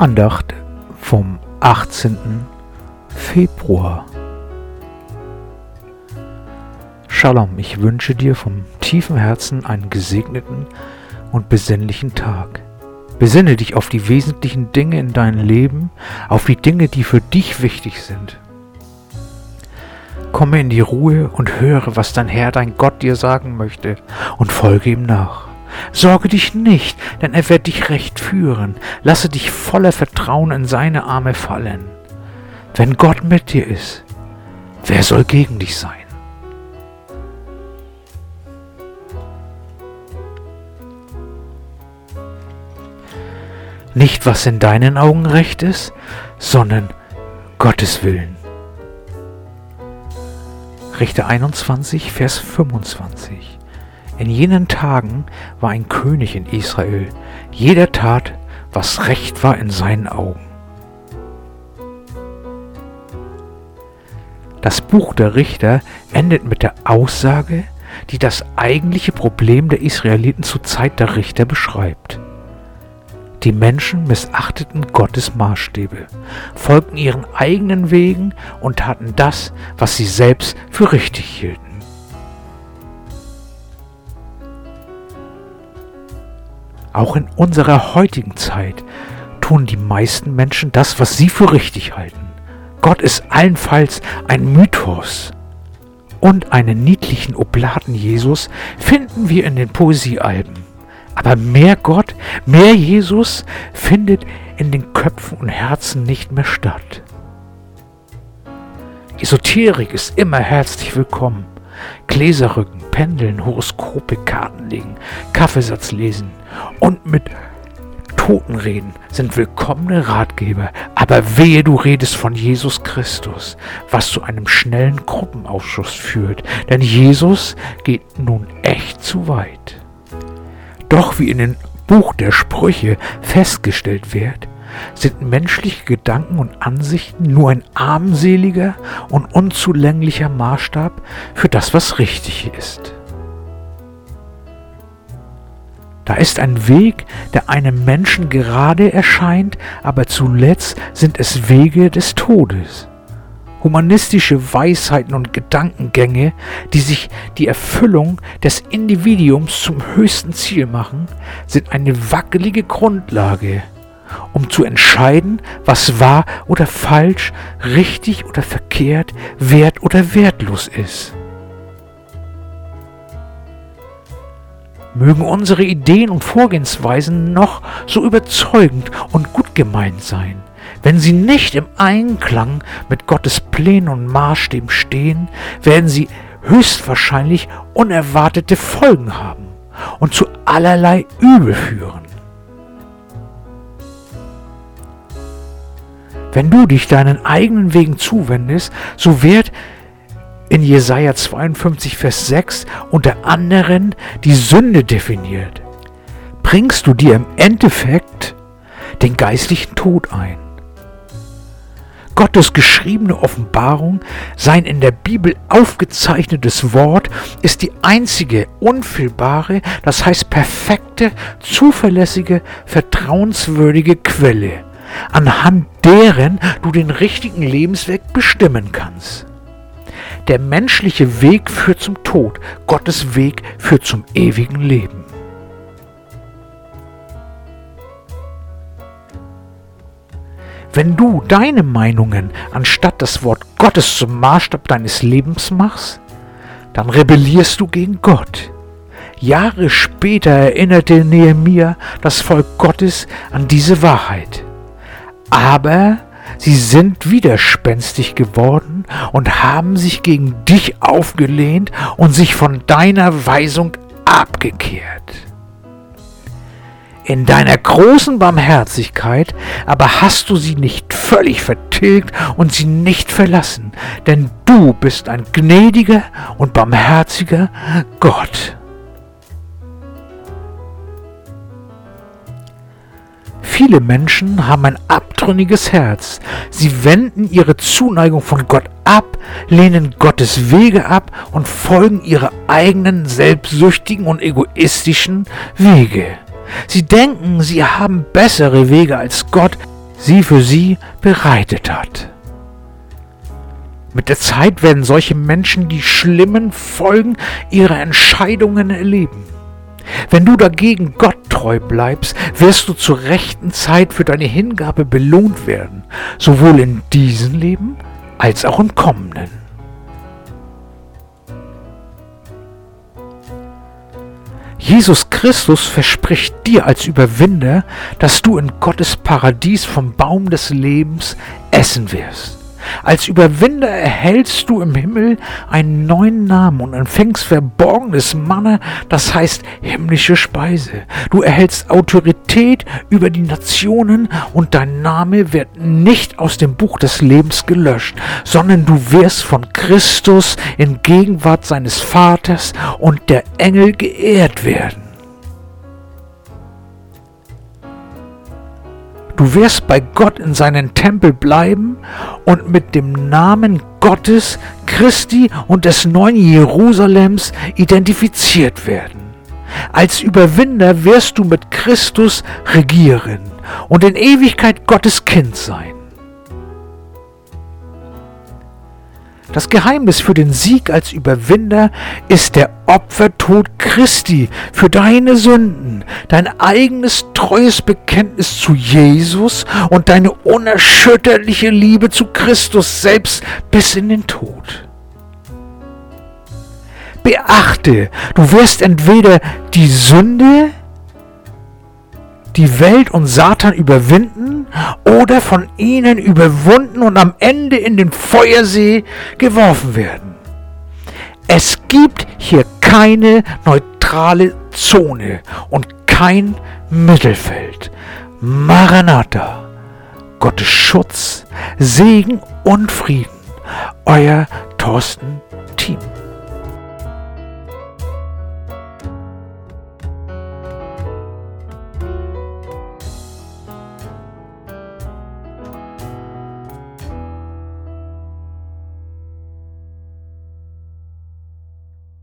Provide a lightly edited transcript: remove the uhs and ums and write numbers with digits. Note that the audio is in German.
Andacht vom 18. Februar. Shalom, ich wünsche dir vom tiefen Herzen einen gesegneten und besinnlichen Tag. Besinne dich auf die wesentlichen Dinge in deinem Leben, auf die Dinge, die für dich wichtig sind. Komme in die Ruhe und höre, was dein Herr, dein Gott dir sagen möchte, und folge ihm nach. Sorge dich nicht, denn er wird dich recht führen. Lasse dich voller Vertrauen in seine Arme fallen. Wenn Gott mit dir ist, wer soll gegen dich sein? Nicht, was in deinen Augen recht ist, sondern Gottes Willen. Richter 21, Vers 25. In jenen Tagen war ein König in Israel. Jeder tat, was recht war in seinen Augen. Das Buch der Richter endet mit der Aussage, die das eigentliche Problem der Israeliten zur Zeit der Richter beschreibt. Die Menschen missachteten Gottes Maßstäbe, folgten ihren eigenen Wegen und taten das, was sie selbst für richtig hielten. Auch in unserer heutigen Zeit tun die meisten Menschen das, was sie für richtig halten. Gott ist allenfalls ein Mythos. Und einen niedlichen Oblaten Jesus finden wir in den Poesiealben. Aber mehr Gott, mehr Jesus findet in den Köpfen und Herzen nicht mehr statt. Esoterik ist immer herzlich willkommen. Gläserrücken, Pendeln, Horoskope, Karten legen, Kaffeesatz lesen und mit Toten reden sind willkommene Ratgeber. Aber wehe, du redest von Jesus Christus, was zu einem schnellen Gruppenausschuss führt. Denn Jesus geht nun echt zu weit. Doch wie in dem Buch der Sprüche festgestellt wird, sind menschliche Gedanken und Ansichten nur ein armseliger und unzulänglicher Maßstab für das, was richtig ist. Da ist ein Weg, der einem Menschen gerade erscheint, aber zuletzt sind es Wege des Todes. Humanistische Weisheiten und Gedankengänge, die sich die Erfüllung des Individuums zum höchsten Ziel machen, sind eine wackelige Grundlage, um zu entscheiden, was wahr oder falsch, richtig oder verkehrt, wert oder wertlos ist. Mögen unsere Ideen und Vorgehensweisen noch so überzeugend und gut gemeint sein. Wenn sie nicht im Einklang mit Gottes Plänen und Maßstäben stehen, werden sie höchstwahrscheinlich unerwartete Folgen haben und zu allerlei Übel führen. Wenn du dich deinen eigenen Wegen zuwendest, so wird in Jesaja 52, Vers 6 unter anderem die Sünde definiert. Bringst du dir im Endeffekt den geistlichen Tod ein. Gottes geschriebene Offenbarung, sein in der Bibel aufgezeichnetes Wort, ist die einzige unfehlbare, das heißt perfekte, zuverlässige, vertrauenswürdige Quelle, anhand deren du den richtigen Lebensweg bestimmen kannst. Der menschliche Weg führt zum Tod, Gottes Weg führt zum ewigen Leben. Wenn du deine Meinungen anstatt das Wort Gottes zum Maßstab deines Lebens machst, dann rebellierst du gegen Gott. Jahre später erinnerte Nehemia das Volk Gottes an diese Wahrheit. Aber sie sind widerspenstig geworden und haben sich gegen dich aufgelehnt und sich von deiner Weisung abgekehrt. In deiner großen Barmherzigkeit aber hast du sie nicht völlig vertilgt und sie nicht verlassen, denn du bist ein gnädiger und barmherziger Gott. Viele Menschen haben ein abtrünniges Herz. Sie wenden ihre Zuneigung von Gott ab, lehnen Gottes Wege ab und folgen ihre eigenen selbstsüchtigen und egoistischen Wege. Sie denken, sie haben bessere Wege als Gott. sie für sie bereitet hat. Mit der Zeit werden solche Menschen die schlimmen Folgen ihrer Entscheidungen erleben. Wenn du dagegen Gott treu bleibst, wirst du zur rechten Zeit für deine Hingabe belohnt werden, sowohl in diesem Leben als auch im kommenden. Jesus Christus verspricht dir als Überwinder, dass du in Gottes Paradies vom Baum des Lebens essen wirst. Als Überwinder erhältst du im Himmel einen neuen Namen und empfängst verborgenes Manna, das heißt himmlische Speise. Du erhältst Autorität über die Nationen und dein Name wird nicht aus dem Buch des Lebens gelöscht, sondern du wirst von Christus in Gegenwart seines Vaters und der Engel geehrt werden. Du wirst bei Gott in seinem Tempel bleiben und mit dem Namen Gottes, Christi und des neuen Jerusalems identifiziert werden. Als Überwinder wirst du mit Christus regieren und in Ewigkeit Gottes Kind sein. Das Geheimnis für den Sieg als Überwinder ist der Opfertod Christi für deine Sünden, dein eigenes treues Bekenntnis zu Jesus und deine unerschütterliche Liebe zu Christus selbst bis in den Tod. Beachte, du wirst entweder die Sünde, die Welt und Satan überwinden oder von ihnen überwunden und am Ende in den Feuersee geworfen werden. Es gibt hier keine neutrale Zone und kein Mittelfeld. Maranatha, Gottes Schutz, Segen und Frieden. Euer Thorsten